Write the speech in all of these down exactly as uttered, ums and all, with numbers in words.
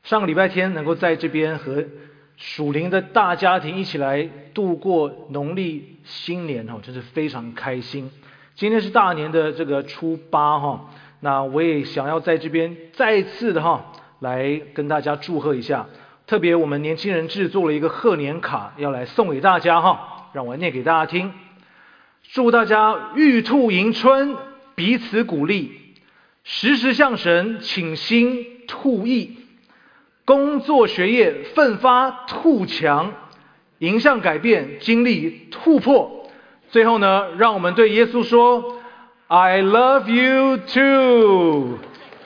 上个礼拜天能够在这边和属灵的大家庭一起来度过农历新年哈，真是非常开心。今天是大年的这个初八哈，那我也想要在这边再次的哈来跟大家祝贺一下。特别我们年轻人制作了一个贺年卡，要来送给大家哈，让我念给大家听。祝大家玉兔迎春，彼此鼓励，时时向神倾心吐意，工作学业奋发兔强，迎向改变经历突破。最后呢，让我们对耶稣说 I love you too。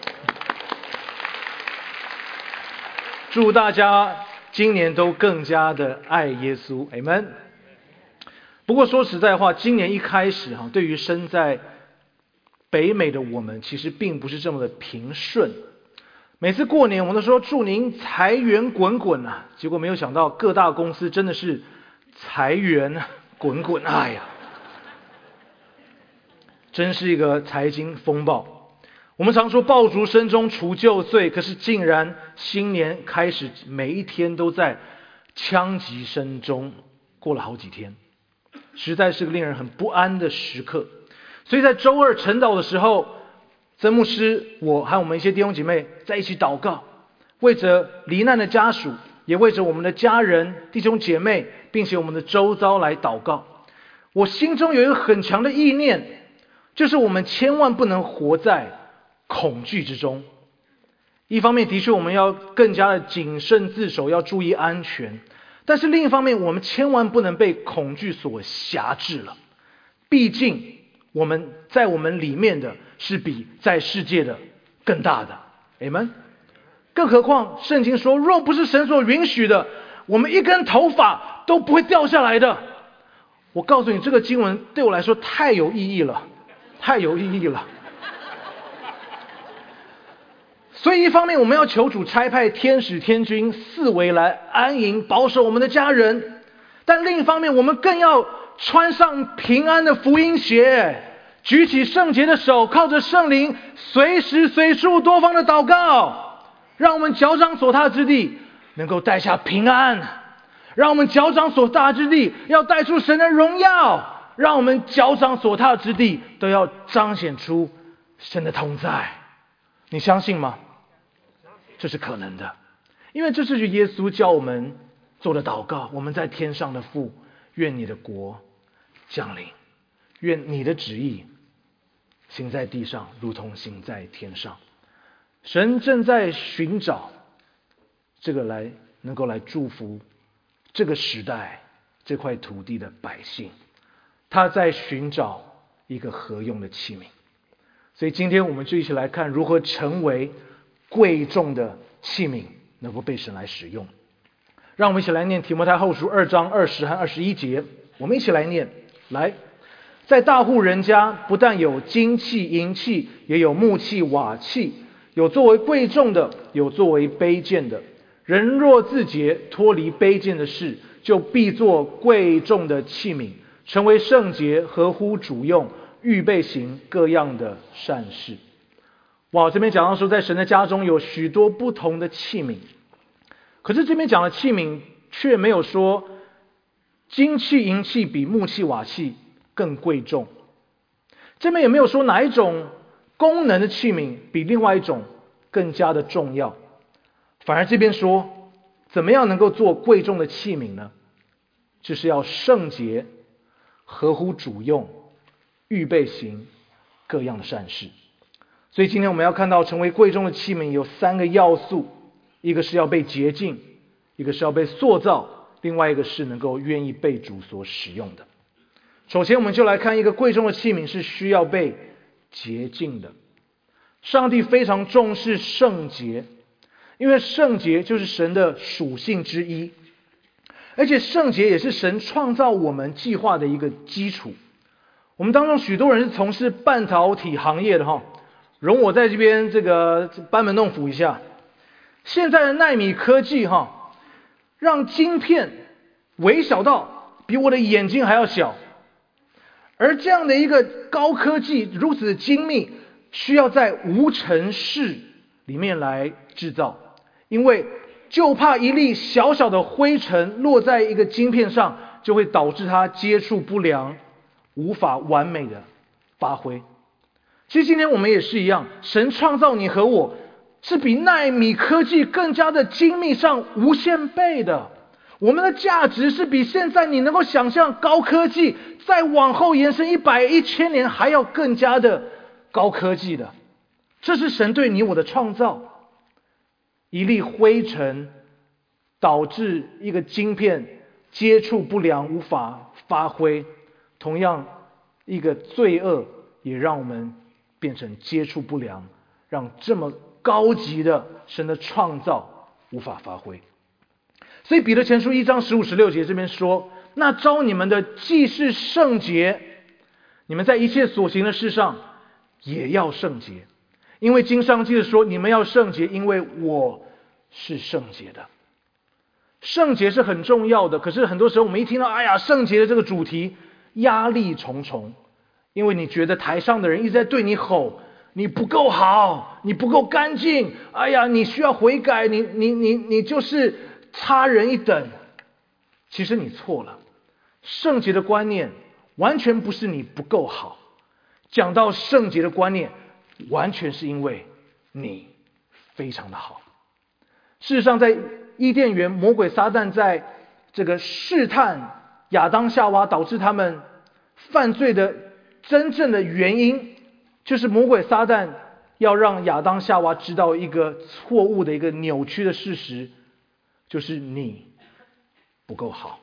祝大家今年都更加的爱耶稣 Amen。 不过说实在话，今年一开始哈，对于身在北美的我们，其实并不是这么的平顺。每次过年我们都说祝您财源滚滚啊，结果没有想到各大公司真的是财源滚滚，哎呀，真是一个财经风暴。我们常说爆竹声中除旧岁，可是竟然新年开始每一天都在枪击声中过了好几天，实在是个令人很不安的时刻。所以在周二晨祷的时候，曾牧师我和我们一些弟兄姐妹在一起祷告，为着罹难的家属，也为着我们的家人弟兄姐妹并且我们的周遭来祷告。我心中有一个很强的意念，就是我们千万不能活在恐惧之中。一方面的确我们要更加的谨慎自守，要注意安全，但是另一方面我们千万不能被恐惧所辖制了。毕竟我们在我们里面的是比在世界的更大的 Amen。 更何况圣经说，若不是神所允许的，我们一根头发都不会掉下来的。我告诉你，这个经文对我来说太有意义了，太有意义了。所以一方面我们要求主差派天使天军四围来安营保守我们的家人，但另一方面我们更要穿上平安的福音鞋，举起圣洁的手，靠着圣灵随时随处多方的祷告，让我们脚掌所踏之地能够带下平安，让我们脚掌所踏之地要带出神的荣耀，让我们脚掌所踏之地都要彰显出神的同在。你相信吗？这是可能的，因为这是耶稣教我们做的祷告。我们在天上的父，愿你的国降临，愿你的旨意行在地上如同行在天上。神正在寻找这个来能够来祝福这个时代这块土地的百姓，他在寻找一个合用的器皿。所以今天我们就一起来看如何成为贵重的器皿，能够被神来使用。让我们一起来念提摩太后书二章二十和二十一节，我们一起来念。来，在大户人家不但有金器银器，也有木器瓦器，有作为贵重的，有作为卑贱的。人若自洁，脱离卑贱的事，就必作贵重的器皿，成为圣洁，合乎主用，预备行各样的善事。哇，这边讲到说在神的家中有许多不同的器皿，可是这边讲的器皿却没有说金器银器比木器瓦器更贵重，这边也没有说哪一种功能的器皿比另外一种更加的重要，反而这边说怎么样能够做贵重的器皿呢？就是要圣洁，合乎主用，预备行各样的善事。所以今天我们要看到成为贵重的器皿有三个要素，一个是要被洁净，一个是要被塑造，另外一个是能够愿意被主所使用的。首先我们就来看一个贵重的器皿是需要被洁净的。上帝非常重视圣洁，因为圣洁就是神的属性之一，而且圣洁也是神创造我们计划的一个基础。我们当中许多人是从事半导体行业的哈，容我在这边这个班门弄斧一下。现在的奈米科技哈，让晶片微小到比我的眼睛还要小，而这样的一个高科技如此精密，需要在无尘室里面来制造， 因为就怕一粒小小的灰尘落在一个晶片上，就会导致它接触不良，无法完美的发挥。其实今天我们也是一样，神创造你和我是比奈米科技更加的精密上无限倍的，我们的价值是比现在你能够想象高科技再往后延伸一百一千年还要更加的高科技的。这是神对你我的创造。一粒灰尘导致一个晶片接触不良，无法发挥，同样一个罪恶也让我们变成接触不良，让这么高级的神的创造无法发挥。所以彼得前书一章十五十六节这边说，那召你们的既是圣洁，你们在一切所行的事上也要圣洁，因为经上记着说，你们要圣洁，因为我是圣洁的。圣洁是很重要的，可是很多时候我们一听到哎呀圣洁的这个主题，压力重重，因为你觉得台上的人一直在对你吼，你不够好，你不够干净，哎呀你需要悔改，你你你你就是差人一等。其实你错了，圣洁的观念完全不是你不够好，讲到圣洁的观念完全是因为你非常的好。事实上在伊甸园，魔鬼撒旦在这个试探亚当夏娃，导致他们犯罪的真正的原因，就是魔鬼撒旦要让亚当夏娃知道一个错误的一个扭曲的事实，就是你不够好。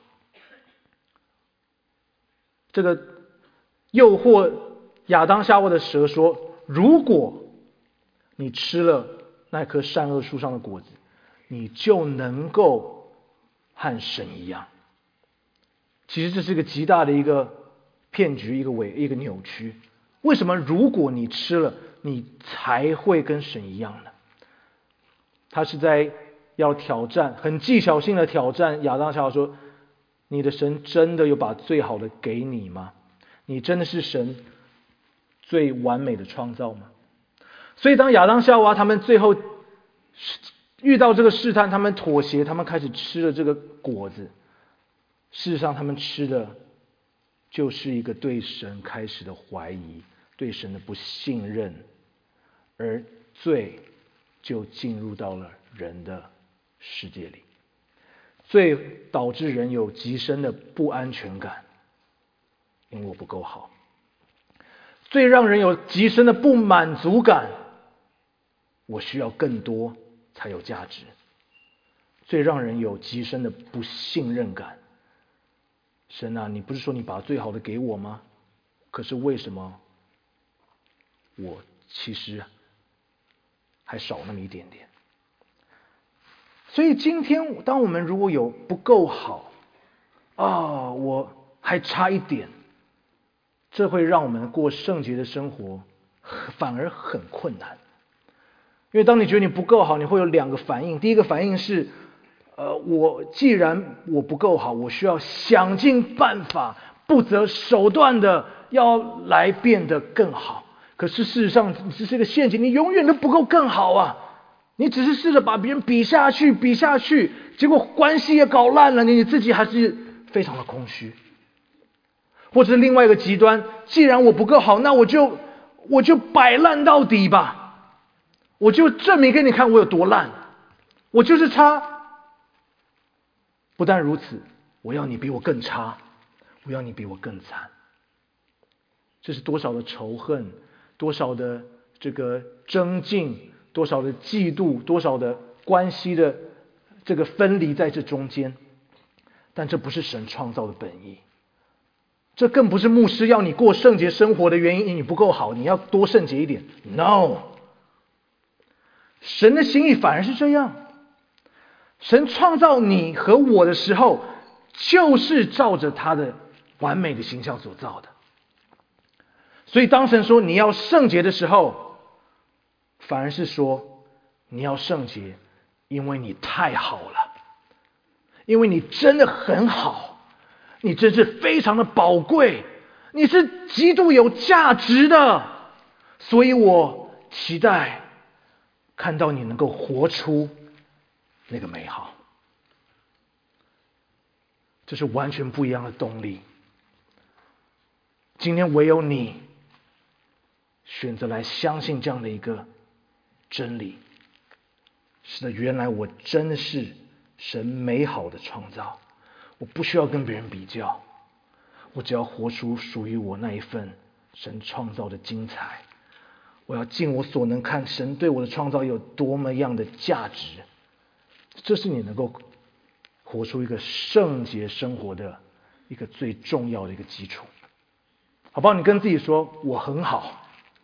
这个诱惑亚当夏娃的蛇说，如果你吃了那棵善恶树上的果子，你就能够和神一样。其实这是一个极大的一个骗局，一个伪一个扭曲。为什么如果你吃了，你才会跟神一样呢？他是在要挑战，很技巧性的挑战亚当夏娃说，你的神真的有把最好的给你吗？你真的是神最完美的创造吗？所以当亚当夏娃他们最后遇到这个试探，他们妥协，他们开始吃了这个果子，事实上他们吃的就是一个对神开始的怀疑，对神的不信任，而罪就进入到了人的世界里。罪导致人有极深的不安全感，因为我不够好。罪让人有极深的不满足感，我需要更多才有价值。罪让人有极深的不信任感，神啊，你不是说你把最好的给我吗？可是为什么我其实还少那么一点点？所以今天当我们如果有不够好啊，我还差一点，这会让我们过圣洁的生活反而很困难。因为当你觉得你不够好，你会有两个反应。第一个反应是呃，我既然我不够好，我需要想尽办法，不择手段的要来变得更好。可是事实上这是一个陷阱，你永远都不够更好啊！你只是试着把别人比下去比下去，结果关系也搞烂了，你自己还是非常的空虚。或者是另外一个极端，既然我不够好，那我就我就摆烂到底吧，我就证明给你看我有多烂，我就是差。不但如此，我要你比我更差，我要你比我更惨。这是多少的仇恨，多少的这个争竞，多少的嫉妒，多少的关系的这个分离在这中间。但这不是神创造的本意，这更不是牧师要你过圣洁生活的原因。你不够好，你要多圣洁一点。 No， 神的心意反而是这样。神创造你和我的时候，就是照着他的完美的形象所造的。所以当神说你要圣洁的时候，反而是说你要圣洁，因为你太好了，因为你真的很好，你真是非常的宝贵，你是极度有价值的，所以我期待看到你能够活出那个美好。这是完全不一样的动力。今天唯有你选择来相信这样的一个真理，是的，原来我真的是神美好的创造，我不需要跟别人比较，我只要活出属于我那一份神创造的精彩。我要尽我所能看神对我的创造有多么样的价值，这是你能够活出一个圣洁生活的一个最重要的一个基础。好不好？你跟自己说我很好，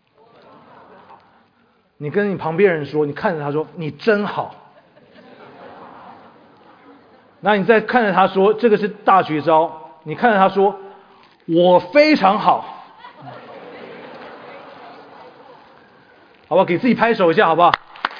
你跟你旁边人说，你看着他说你真好，那你再看着他说，这个是大绝招，你看着他说我非常好，好不好？给自己拍手一下好不好？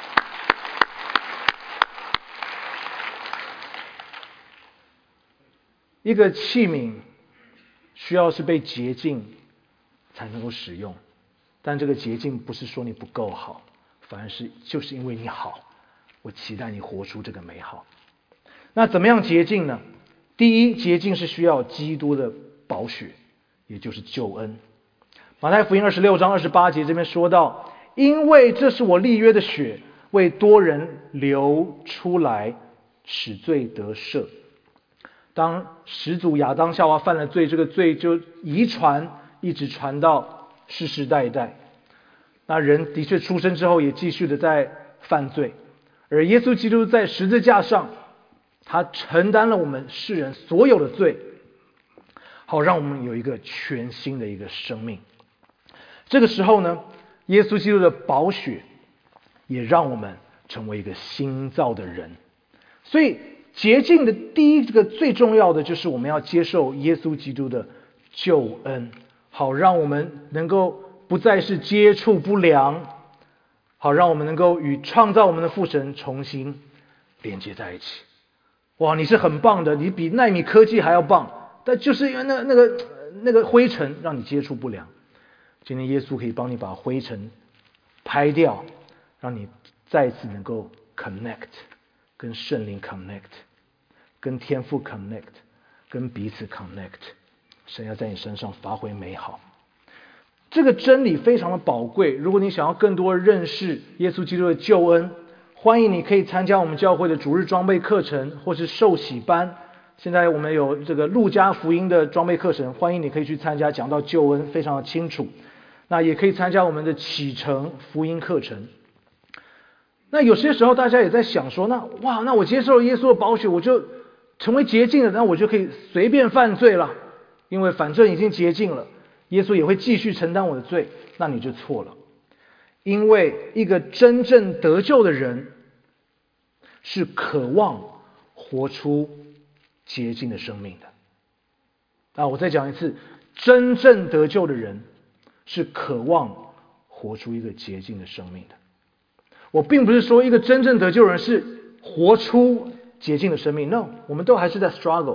一个器皿需要是被洁净才能够使用，但这个洁净不是说你不够好，反而是就是因为你好，我期待你活出这个美好。那怎么样洁净呢？第一，洁净是需要基督的宝血，也就是救恩。马太福音二十六章二十八节这边说到，因为这是我立约的血，为多人流出来，使罪得赦。当始祖亚当夏娃犯了罪，这个罪就遗传，一直传到世世代代。那人的确出生之后也继续的在犯罪，而耶稣基督在十字架上，他承担了我们世人所有的罪，好让我们有一个全新的一个生命。这个时候呢，耶稣基督的宝血也让我们成为一个新造的人。所以洁净的第一个最重要的就是我们要接受耶稣基督的救恩，好让我们能够不再是接触不良，好让我们能够与创造我们的父神重新连接在一起。哇，你是很棒的，你比奈米科技还要棒，但就是因为那那个那个灰尘让你接触不良。今天耶稣可以帮你把灰尘拍掉，让你再次能够 connect， 跟圣灵 connect， 跟天父 connect， 跟彼此 connect。 神要在你身上发挥美好。这个真理非常的宝贵，如果你想要更多认识耶稣基督的救恩，欢迎你可以参加我们教会的主日装备课程或是受洗班。现在我们有这个路加福音的装备课程，欢迎你可以去参加，讲到救恩非常的清楚。那也可以参加我们的启程福音课程。那有些时候大家也在想说，那哇，那我接受了耶稣的宝血，我就成为洁净了，那我就可以随便犯罪了，因为反正已经洁净了，耶稣也会继续承担我的罪。那你就错了，因为一个真正得救的人是渴望活出洁净的生命的。啊，我再讲一次，真正得救的人是渴望活出一个洁净的生命的。我并不是说一个真正得救人是活出洁净的生命 ，no， 我们都还是在 struggle。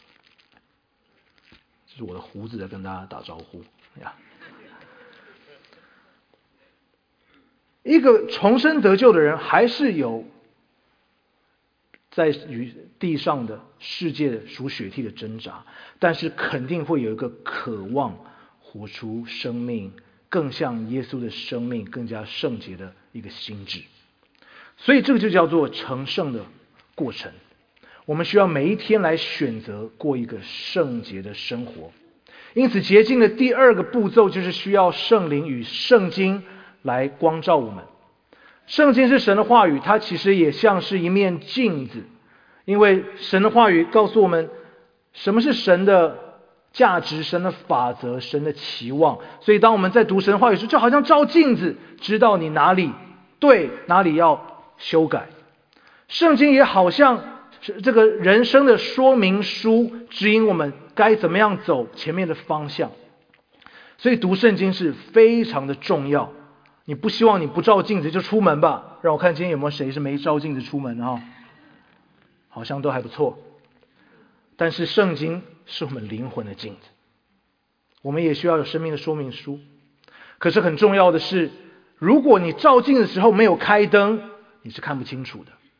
这是我的胡子在跟大家打招呼呀。一个重生得救的人还是有在与地上的世界属血气的挣扎，但是肯定会有一个渴望活出生命更像耶稣的生命，更加圣洁的一个心智。所以这个就叫做成圣的过程。我们需要每一天来选择过一个圣洁的生活。因此洁净的第二个步骤就是需要圣灵与圣经来光照我们。圣经是神的话语，它其实也像是一面镜子，因为神的话语告诉我们什么是神的价值、神的法则、神的期望。所以当我们在读神的话语时，就好像照镜子，知道你哪里对，哪里要修改。圣经也好像这个人生的说明书，指引我们该怎么样走前面的方向。所以读圣经是非常的重要。你不希望你不照镜子就出门吧？让我看今天有没有谁是没照镜子出门啊？好像都还不错。但是圣经是我们灵魂的镜子，我们也需要有生命的说明书。可是很重要的是，如果你照镜的时候没有开灯，你是看不清楚的。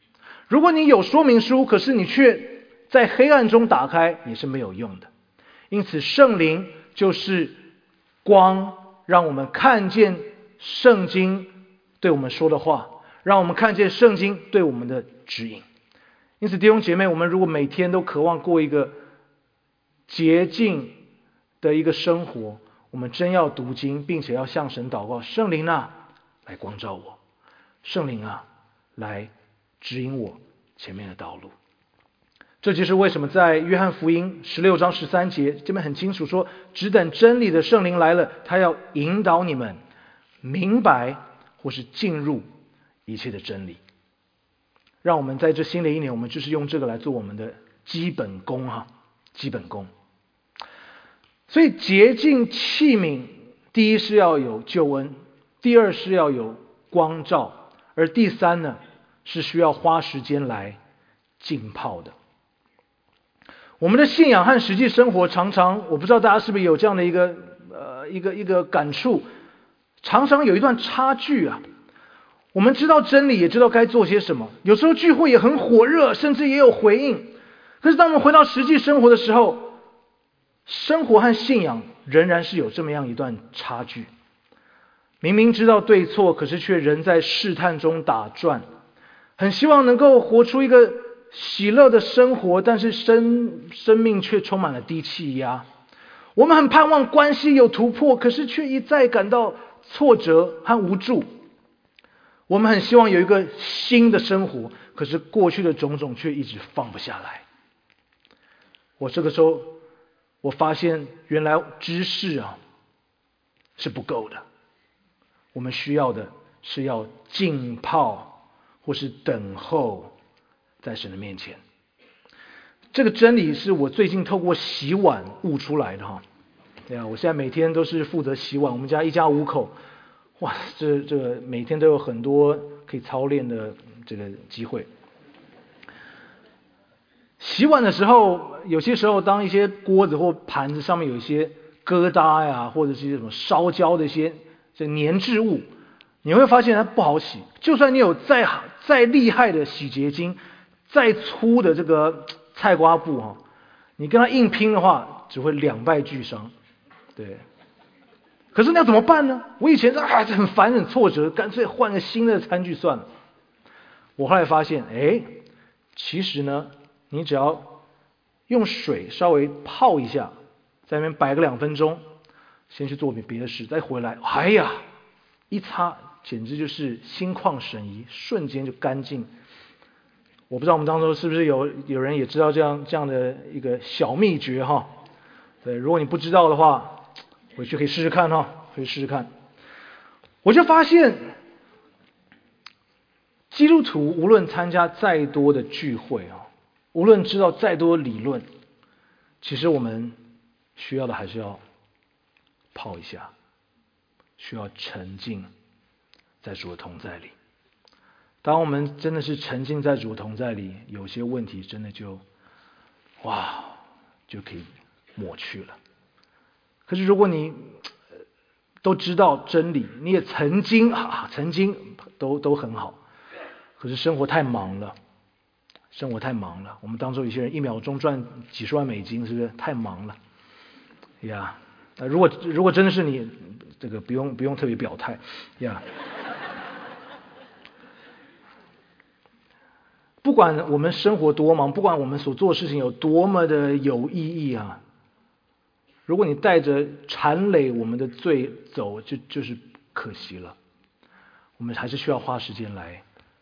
如果你有说明书，可是你却在黑暗中打开，也是没有用的。因此圣灵就是光，让我们看见圣经对我们说的话，让我们看见圣经对我们的指引。因此弟兄姐妹，我们如果每天都渴望过一个洁净的一个生活，我们真要读经，并且要向神祷告，圣灵啊来光照我，圣灵啊来指引我前面的道路。这就是为什么在约翰福音十六章十三节这边很清楚说，只等真理的圣灵来了，他要引导你们明白或是进入一切的真理。让我们在这新的一年，我们就是用这个来做我们的基本功哈，基本功。所以洁净器皿，第一是要有救恩，第二是要有光照，而第三呢是需要花时间来浸泡的。我们的信仰和实际生活常常，我不知道大家是不是有这样的一个呃一个一个感触，常常有一段差距啊。我们知道真理，也知道该做些什么，有时候聚会也很火热，甚至也有回应。可是当我们回到实际生活的时候，生活和信仰仍然是有这么样一段差距。明明知道对错，可是却仍在试探中打转，很希望能够活出一个喜乐的生活，但是生生命却充满了低气压。我们很盼望关系有突破，可是却一再感到挫折和无助。我们很希望有一个新的生活，可是过去的种种却一直放不下来。我这个时候我发现原来知识啊是不够的，我们需要的是要浸泡或是等候在神的面前。这个真理是我最近透过洗碗悟出来的哈。对啊，我现在每天都是负责洗碗，我们家一家五口，哇，这这个每天都有很多可以操练的这个机会。洗碗的时候，有些时候当一些锅子或盘子上面有一些疙瘩呀，或者是什么烧焦的一些这粘质物，你会发现它不好洗。就算你有再再厉害的洗洁精，再粗的这个菜瓜布哈，你跟它硬拼的话，只会两败俱伤。对。可是那要怎么办呢？我以前啊很烦很挫折，干脆换个新的餐具算了。我后来发现，哎，其实呢，你只要用水稍微泡一下，在那边摆个两分钟，先去做点别的事，再回来，哎呀，一擦简直就是心旷神怡，瞬间就干净。我不知道我们当中是不是有有人也知道这样这样的一个小秘诀哈？对，如果你不知道的话，回去可以试试看哈，可以试试看。我就发现，基督徒无论参加再多的聚会啊，无论知道再多的理论，其实我们需要的还是要泡一下，需要沉浸在主的同在里。当我们真的是沉浸在主的同在里，有些问题真的就哇就可以抹去了。可是如果你都知道真理，你也曾经啊曾经都都很好，可是生活太忙了，生活太忙了。我们当中有些人一秒钟赚几十万美金，是不是太忙了呀？那如果如果真的是你，这个不用不用特别表态呀。不管我们生活多忙，不管我们所做的事情有多么的有意义啊，如果你带着缠累我们的罪走，就就是可惜了。我们还是需要花时间来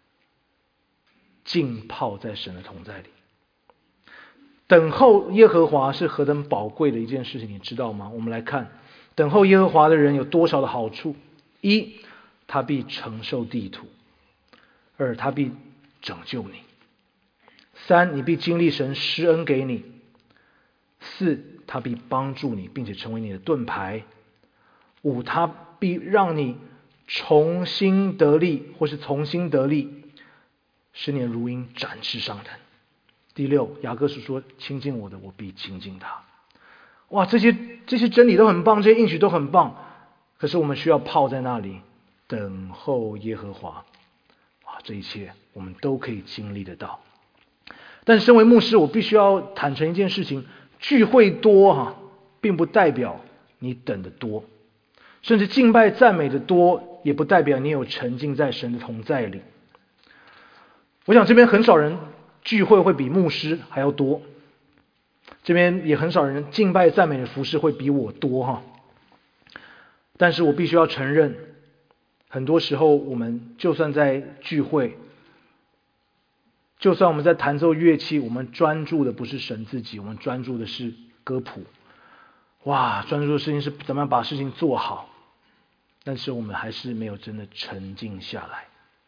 浸泡在神的同在里。等候耶和华是何等宝贵的一件事情，你知道吗？我们来看，等候耶和华的人有多少的好处。一，他必承受地土；二，他必拯救你；三，你必经历神施恩给你；四，他必帮助你，并且成为你的盾牌；五，他必让你重新得力，或是重新得力，使你的如鹰展翅上腾。第六，雅各书说：亲近我的，我必亲近他。哇，这些这些真理都很棒，这些应许都很棒，可是我们需要泡在那里等候耶和华。哇， 这一切我们都可以经历得到。但身为牧师，我必须要坦诚一件事情，聚会多哈、啊，并不代表你等得多，甚至敬拜赞美的多，也不代表你有沉浸在神的同在里。我想这边很少人聚会会比牧师还要多，这边也很少人敬拜赞美的服事会比我多哈。但是我必须要承认，很多时候我们就算在聚会，就算我们在弹奏乐器，我们专注的不是神自己，我们专注的是歌谱，哇，专注的事情是怎么样把事情做好，但是我们还是没有真的沉静下来。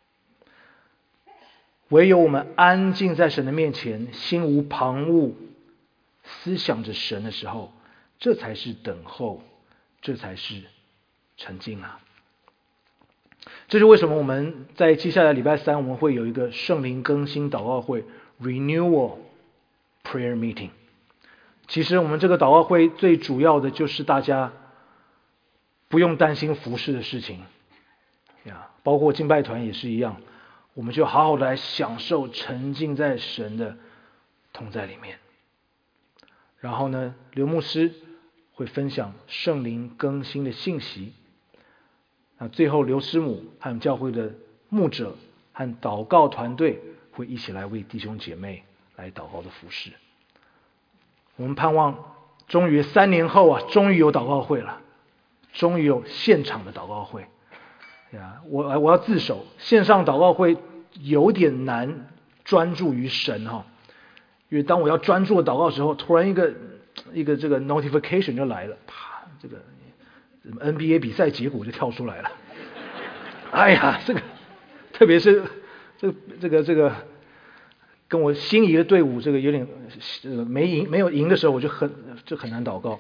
唯有我们安静在神的面前，心无旁骛，思想着神的时候，这才是等候，这才是沉静啊！这是为什么我们在接下来礼拜三我们会有一个圣灵更新祷告会 Renewal Prayer Meeting。其实我们这个祷告会最主要的就是大家不用担心服事的事情呀，包括敬拜团也是一样，我们就好好的来享受沉浸在神的同在里面。然后呢，刘牧师会分享圣灵更新的信息。那最后刘师母和教会的牧者和祷告团队会一起来为弟兄姐妹来祷告的服事。我们盼望终于三年后啊，终于有祷告会了，终于有现场的祷告会呀！我我要自首，线上祷告会有点难专注于神哈，因为当我要专注的祷告的时候，突然一个一个这个 notification 就来了，啪，这个N B A 比赛结果就跳出来了。哎呀，这个特别是这个这个这个跟我心仪的队伍这个有点呃没赢没有赢的时候，我就很就很难祷告。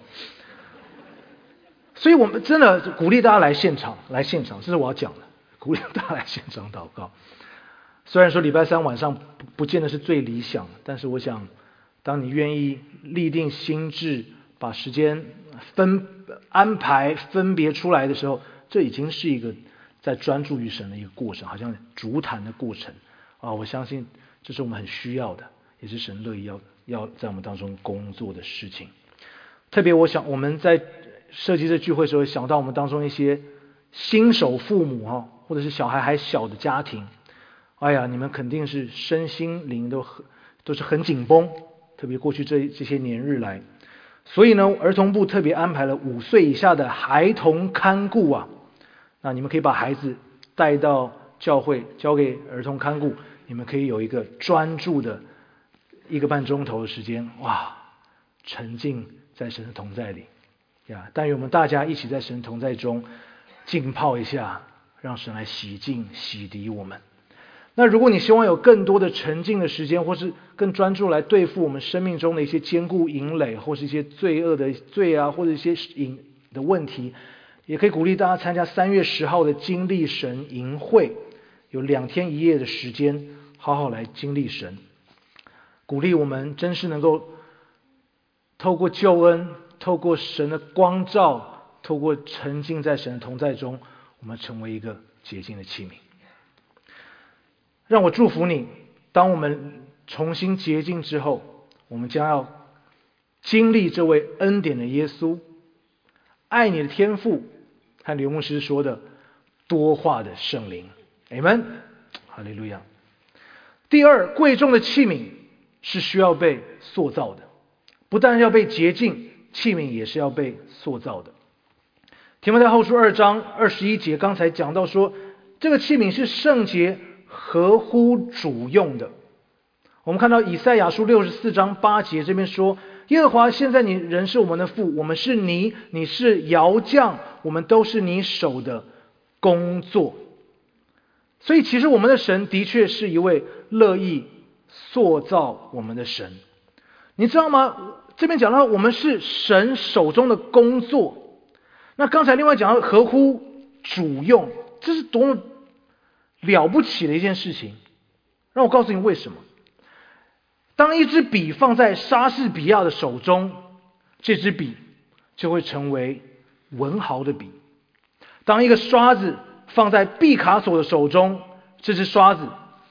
所以我们真的鼓励大家来现场，来现场，这是我要讲的，鼓励大家来现场祷告。虽然说礼拜三晚上不不见得是最理想，但是我想，当你愿意立定心志，把时间分安排分别出来的时候，这已经是一个在专注于神的一个过程，好像逐坛的过程啊！我相信这是我们很需要的，也是神乐意要要在我们当中工作的事情。特别我想我们在设计这聚会的时候，想到我们当中一些新手父母哈，或者是小孩还小的家庭，哎呀，你们肯定是身心灵都很都是很紧绷，特别过去这这些年日来。所以呢，儿童部特别安排了五岁以下的孩童看顾啊，那你们可以把孩子带到教会，交给儿童看顾，你们可以有一个专注的一个半钟头的时间，哇，沉浸在神的同在里呀！但愿我们大家一起在神同在中浸泡一下，让神来洗净洗涤我们。那如果你希望有更多的沉静的时间，或是更专注来对付我们生命中的一些坚固营垒，或是一些罪恶的罪啊，或者一些瘾的问题，也可以鼓励大家参加三月十号的经历神营会，有两天一夜的时间，好好来经历神，鼓励我们真是能够透过救恩，透过神的光照，透过沉浸在神的同在中，我们成为一个洁净的器皿。让我祝福你，当我们重新洁净之后，我们将要经历这位恩典的耶稣，爱你的天父，和刘牧师说的多话的圣灵。 Amen， 哈利路亚。第二，贵重的器皿是需要被塑造的，不但要被洁净，器皿也是要被塑造的。提摩太后书二章二十一节刚才讲到说，这个器皿是圣洁合乎主用的。我们看到以赛亚书六十四章八节这边说，耶和华现在你人是我们的父，我们是泥，你是窑匠，我们都是你手的工作。所以其实我们的神的确是一位乐意塑造我们的神。你知道吗？这边讲到我们是神手中的工作，那刚才另外讲到合乎主用，这是多么了不起的一件事情。让我告诉你为什么。当一支笔放在莎士比亚的手中，这支笔就会成为文豪的笔；当一个刷子放在毕卡索的手中，这支刷子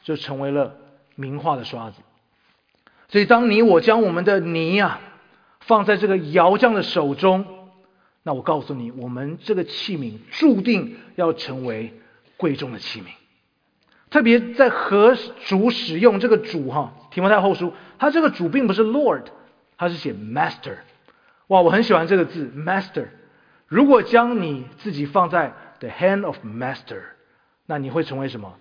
就成为了名画的刷子。所以当你我将我们的泥啊放在这个窑匠的手中，那我告诉你，我们这个器皿注定要成为贵重的器皿。特别在何主使用这个主哈，提摩太后书，他这个主并不是 Lord， 他是写 Master。哇，我很喜欢这个字 Master。如果将你自己放在 the hand of Master， 那你会成为什么？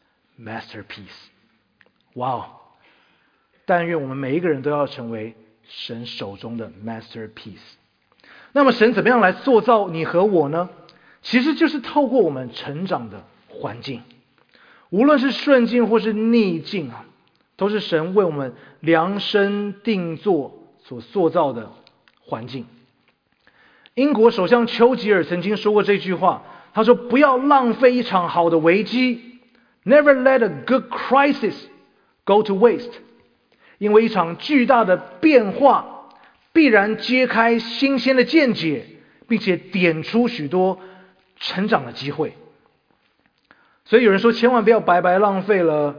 Masterpiece。 哇哦！但愿我们每一个人都要成为神手中的 Masterpiece。 那么神怎么样来塑造你和我呢？其实就是透过我们成长的环境，无论是顺境或是逆境啊，都是神为我们量身定做所塑造的环境。英国首相丘吉尔曾经说过这句话，他说不要浪费一场好的危机， Never let a good crisis go to waste。 因为一场巨大的变化必然揭开新鲜的见解，并且点出许多成长的机会。所以有人说千万不要白白浪费了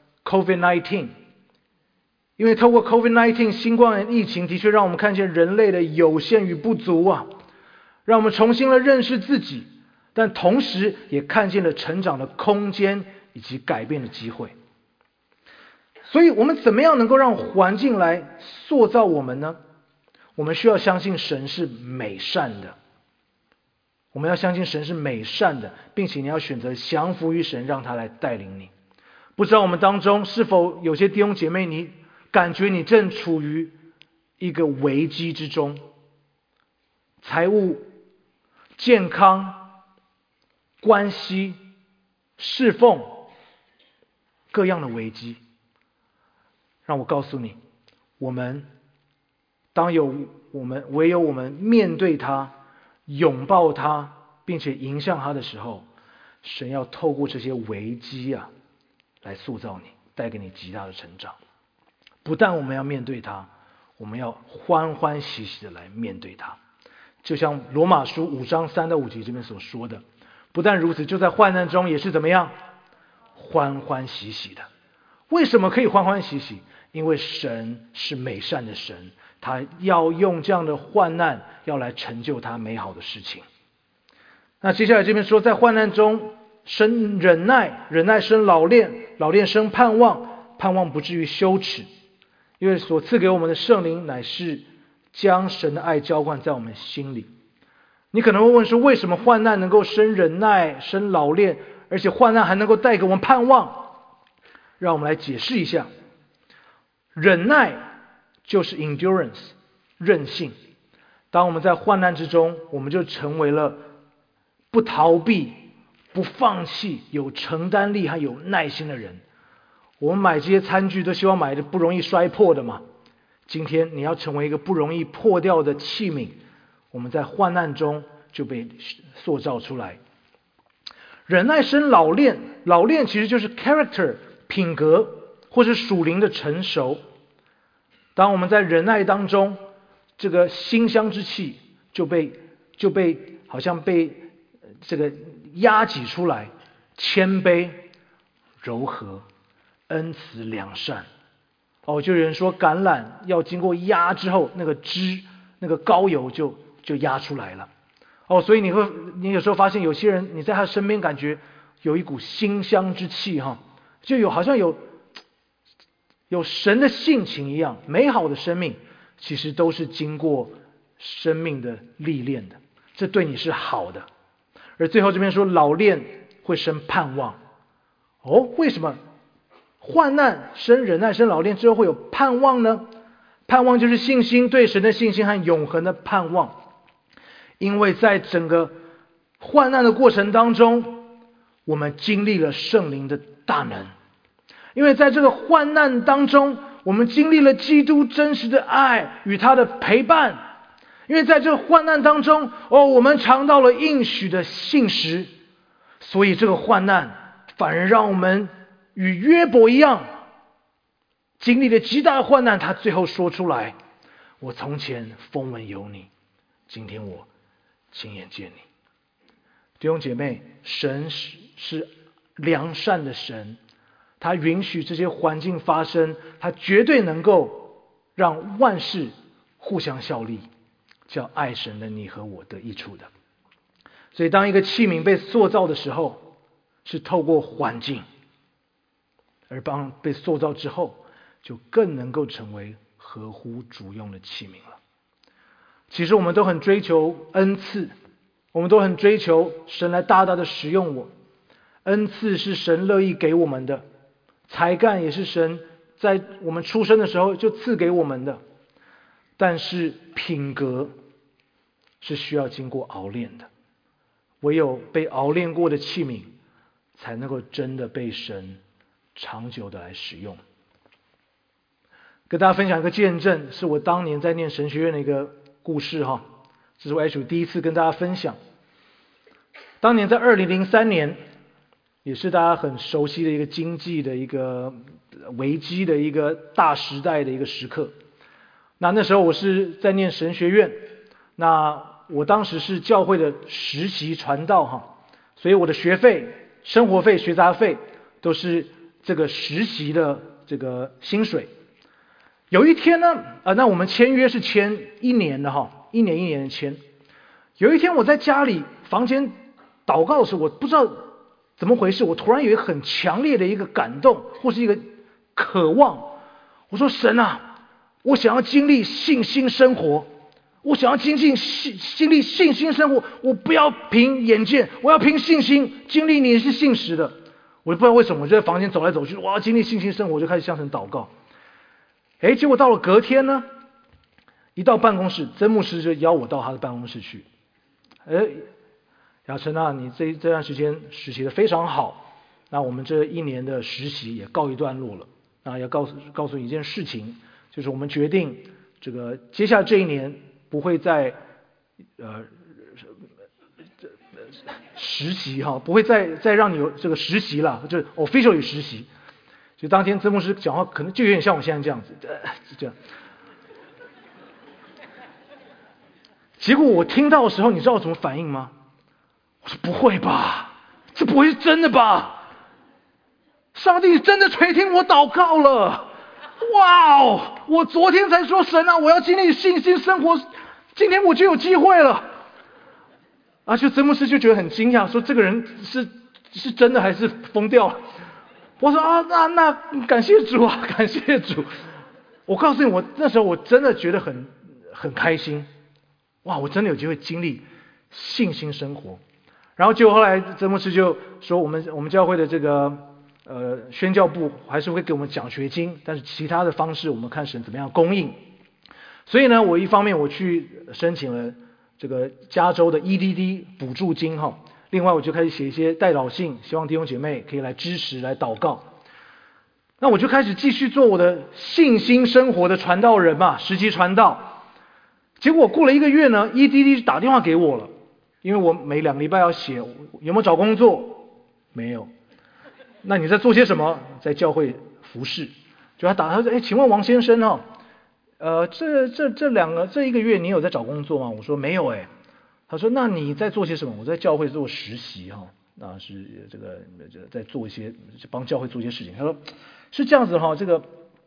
COVID 十九， 因为透过 COVID 十九 新冠疫情的确让我们看见人类的有限与不足啊，让我们重新了认识自己，但同时也看见了成长的空间以及改变的机会。所以我们怎么样能够让环境来塑造我们呢？我们需要相信神是美善的，我们要相信神是美善的，并且你要选择降服于神，让他来带领你。不知道我们当中是否有些弟兄姐妹，你感觉你正处于一个危机之中，财务、健康、关系、侍奉，各样的危机。让我告诉你，我们当有我们唯有我们面对它，拥抱它，并且迎向它的时候，神要透过这些危机啊来塑造你，带给你极大的成长。不但我们要面对它，我们要欢欢喜喜的来面对它。就像罗马书五章三到五节这边所说的，不但如此，就在患难中也是怎么样？欢欢喜喜的。为什么可以欢欢喜喜？因为神是美善的神，他要用这样的患难要来成就他美好的事情。那接下来这边说，在患难中生忍耐，忍耐生老练，老练生盼望，盼望不至于羞耻。因为所赐给我们的圣灵乃是将神的爱浇灌在我们心里。你可能会问说，为什么患难能够生忍耐、生老练，而且患难还能够带给我们盼望？让我们来解释一下。忍耐就是 endurance， 韧性。当我们在患难之中，我们就成为了不逃避、不放弃、有承担力和有耐心的人。我们买这些餐具都希望买的不容易摔破的嘛。今天你要成为一个不容易破掉的器皿，我们在患难中就被塑造出来。忍耐生老练，老练其实就是 character 品格或是属灵的成熟。当我们在忍耐当中，这个馨香之气就被就被好像被这个压挤出来，谦卑、柔和、恩慈、良善。哦，就有人说橄榄要经过压之后，那个汁、那个膏油就就压出来了。哦，所以你会，你有时候发现有些人，你在他身边感觉有一股馨香之气哈，就有好像有有神的性情一样。美好的生命其实都是经过生命的历练的，这对你是好的。而最后这边说老练会生盼望。哦，为什么患难生忍耐生老练之后会有盼望呢？盼望就是信心，对神的信心和永恒的盼望。因为在整个患难的过程当中，我们经历了圣灵的大能。因为在这个患难当中，我们经历了基督真实的爱与他的陪伴。因为在这个患难当中，哦，我们尝到了应许的信实。所以这个患难反而让我们与约伯一样，经历了极大的患难，他最后说出来，我从前风闻有你，今天我亲眼见你。弟兄姐妹，神是是良善的神， 他允许这些环境发生，他绝对能够让万事互相效力，叫爱神的你和我得益处的。所以当一个器皿被塑造的时候，是透过环境，而当被塑造之后，就更能够成为合乎主用的器皿了。其实我们都很追求恩赐，我们都很追求神来大大的使用我。恩赐是神乐意给我们的，才干也是神在我们出生的时候就赐给我们的。但是品格是需要经过熬炼的，唯有被熬炼过的器皿，才能够真的被神长久的来使用。跟大家分享一个见证，是我当年在念神学院的一个故事哈，这是我 H 第一次跟大家分享。当年在二零零三年，也是大家很熟悉的一个经济的一个危机的一个大时代的一个时刻。那那时候我是在念神学院，那我当时是教会的实习传道哈，所以我的学费、生活费、学杂费都是这个实习的这个薪水。有一天呢，啊，那我们签约是签一年的哈，一年一年的签。有一天我在家里房间祷告的时候，我不知道怎么回事，我突然有一个很强烈的一个感动，或是一个渴望。我说神啊，我想要经历信心生活，我想要经历信经历信心生活，我不要凭眼见，我要凭信心经历你是信实的。我就不知道为什么，我就在房间走来走去，我要经历信心生活，我就开始向神祷告。哎，结果到了隔天呢，一到办公室，曾牧师就邀我到他的办公室去。哎，亚晨啊，你这这段时间实习的非常好，那我们这一年的实习也告一段落了。那要告诉告诉你一件事情，就是我们决定这个接下来这一年不会再呃实习哈，不会再再让你有这个实习了，就是 officially 实习。就当天曾牧师讲话，可能就有点像我现在这样子，呃、这样。结果我听到的时候，你知道我怎么反应吗？我说不会吧，这不会是真的吧？上帝真的垂听我祷告了！哇哦！我昨天才说神啊，我要经历信心生活，今天我就有机会了。啊，就曾牧师就觉得很惊讶，说这个人是是真的还是疯掉了？我说啊，那那感谢主啊，感谢主！我告诉你，我那时候我真的觉得很很开心，哇，我真的有机会经历信心生活。然后就后来曾牧师就说，我们我们教会的这个呃宣教部还是会给我们奖学金，但是其他的方式我们看神怎么样供应。所以呢，我一方面我去申请了这个加州的 E D D 补助金哈。另外我就开始写一些代祷信，希望弟兄姐妹可以来支持来祷告。那我就开始继续做我的信心生活的传道人嘛，实习传道。结果过了一个月呢 E D D 打电话给我了，因为我每两个礼拜要写有没有找工作，没有。那你在做些什么？在教会服侍。就他打他说，哎，请问王先生哦，呃，这这这两个这一个月你有在找工作吗？我说没有哎。他说：“那你在做些什么？”我在教会做实习哈，那是这个这个在做一些帮教会做一些事情。他说：“是这样子哈，这个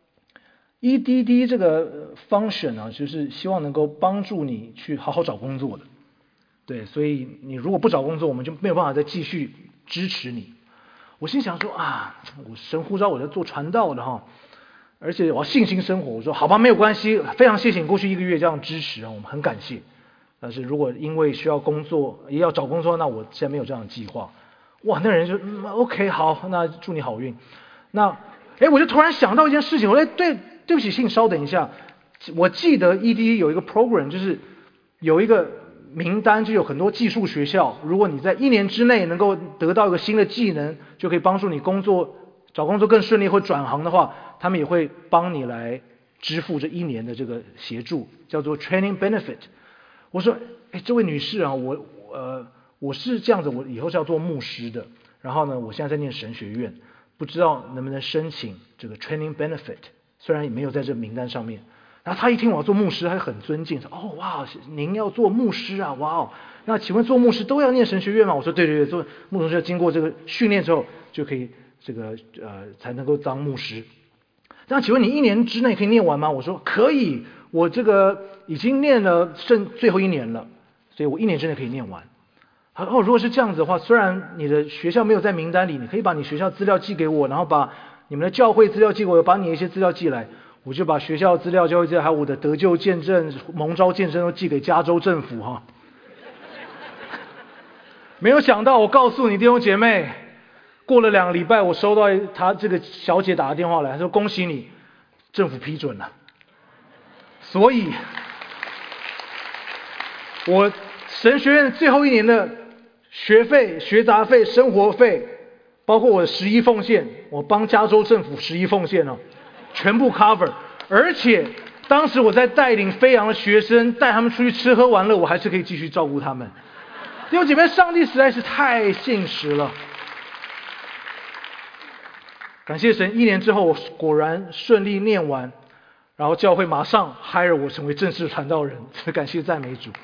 E D D 这个 function 啊，就是希望能够帮助你去好好找工作的。对，所以你如果不找工作，我们就没有办法再继续支持你。”我心想说啊，我神呼召我在做传道的哈，而且我要信心生活。我说好吧，没有关系，非常谢谢你过去一个月这样支持啊，我们很感谢。但是如果因为需要工作也要找工作，那我现在没有这样的计划。哇，那人就、嗯、OK 好，那祝你好运。那哎，我就突然想到一件事情，我说对对不起，请稍等一下。我记得 E D D 有一个 program， 就是有一个名单，就有很多技术学校，如果你在一年之内能够得到一个新的技能，就可以帮助你工作找工作更顺利或转行的话，他们也会帮你来支付这一年的这个协助，叫做 training benefit。我说，哎，这位女士啊，我呃我是这样子，我以后是要做牧师的，然后呢，我现在在念神学院，不知道能不能申请这个 training benefit， 虽然也没有在这名单上面。然后他一听我要做牧师，他就很尊敬，说：“哦，哇，您要做牧师啊，哇哦，那请问做牧师都要念神学院吗？”我说：“对对对，做牧师要经过这个训练之后，就可以这个呃才能够当牧师。那请问你一年之内可以念完吗？我说可以，我这个已经念了剩最后一年了，所以我一年之内可以念完。哦，如果是这样子的话，虽然你的学校没有在名单里，你可以把你学校资料寄给我，然后把你们的教会资料寄给我，把你的一些资料寄来，我就把学校资料、教会资料还有我的得救见证、蒙召见证都寄给加州政府哈。没有想到，我告诉你弟兄姐妹，过了两个礼拜，我收到他这个小姐打个电话来，说恭喜你，政府批准了。所以，我神学院最后一年的学费、学杂费、生活费，包括我的十一奉献，我帮加州政府十一奉献哦，全部 cover。而且当时我在带领飞扬的学生，带他们出去吃喝玩乐，我还是可以继续照顾他们。弟兄姐妹，上帝实在是太信实了。感谢神，一年之后我果然顺利念完，然后教会马上 hire 我成为正式传道人，感谢赞美主。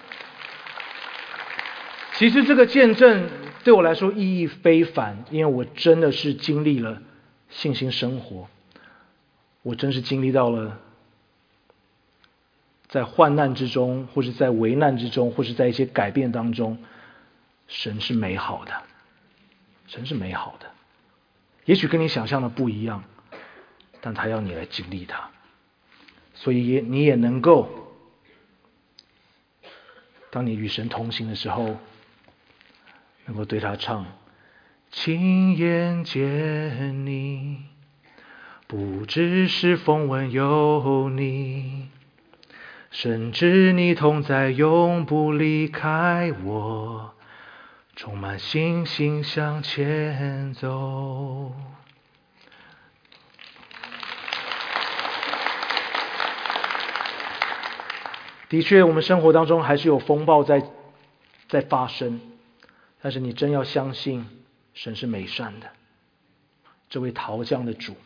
其实这个见证对我来说意义非凡，因为我真的是经历了信心生活，我真是经历到了在患难之中，或是在危难之中，或是在一些改变当中，神是美好的，神是美好的。也许跟你想象的不一样，但他要你来经历它，所以也你也能够，当你与神同行的时候，能够对他唱：亲眼见你，不只是风闻有你，甚至你同在永不离开我，充满信心向前走。的确，我们生活当中还是有风暴在在发生，但是你真要相信神是美善的，这位陶匠的主，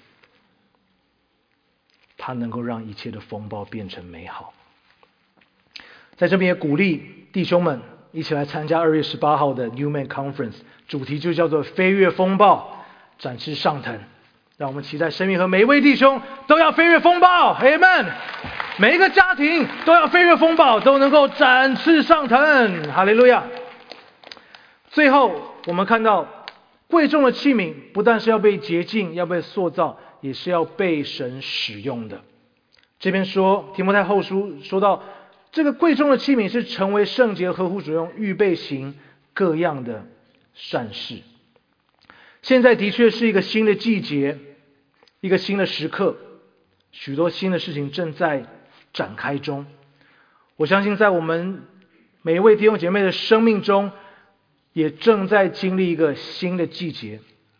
他能够让一切的风暴变成美好。在这边也鼓励弟兄们一起来参加二月十八号的 Newman Conference， 主题就叫做飞跃风暴，展翅上腾。让我们期待生命和每一位弟兄都要飞跃风暴 Amen， 每一个家庭都要飞跃风暴，都能够展翅上腾，哈利路亚。最后我们看到贵重的器皿不但是要被洁净，要被塑造，也是要被神使用的。这边说提摩太后书说到，这个贵重的器皿是成为圣洁合乎主用，预备行各样的善事。现在的确是一个新的季节，一个新的时刻，许多新的事情正在展开中。我相信在我们每一位弟兄姐妹的生命中，也正在经历一个新的季节。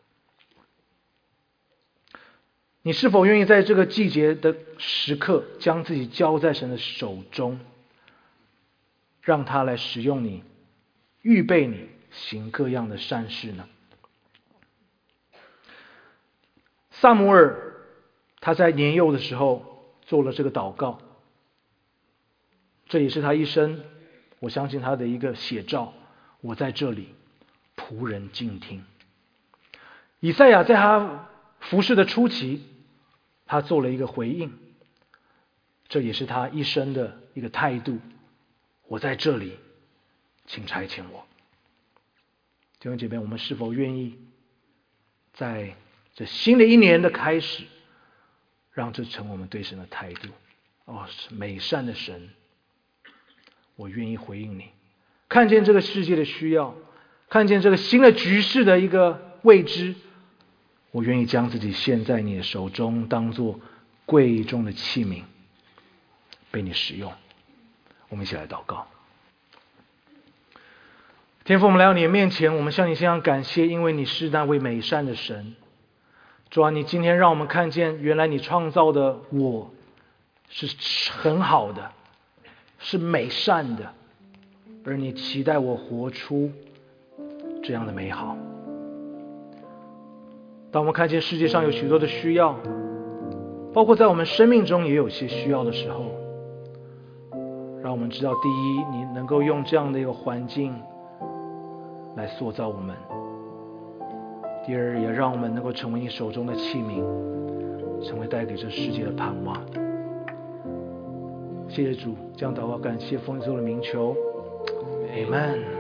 你是否愿意在这个季节的时刻，将自己交在神的手中，让他来使用你，预备你行各样的善事呢？撒母耳他在年幼的时候做了这个祷告，这也是他一生，我相信他的一个写照。我在这里，仆人静听。以赛亚在他服事的初期，他做了一个回应，这也是他一生的一个态度。我在这里，请差遣我。弟兄姐妹，我们是否愿意在这新的一年的开始，让这成我们对神的态度？哦，是美善的神，我愿意回应你。看见这个世界的需要，看见这个新的局势的一个未知，我愿意将自己献在你的手中，当作贵重的器皿，被你使用。我们一起来祷告。天父，我们来到你的面前，我们向你献上感谢，因为你是那位美善的神。主啊，你今天让我们看见，原来你创造的我是很好的，是美善的，而你期待我活出这样的美好。当我们看见世界上有许多的需要，包括在我们生命中也有些需要的时候，让我们知道，第一，你能够用这样的一个环境来塑造我们； 第二，也让我们能够成为你手中的器皿，成为带给这世界的盼望。谢谢主，这样祷告感谢奉耶稣的名求， Amen。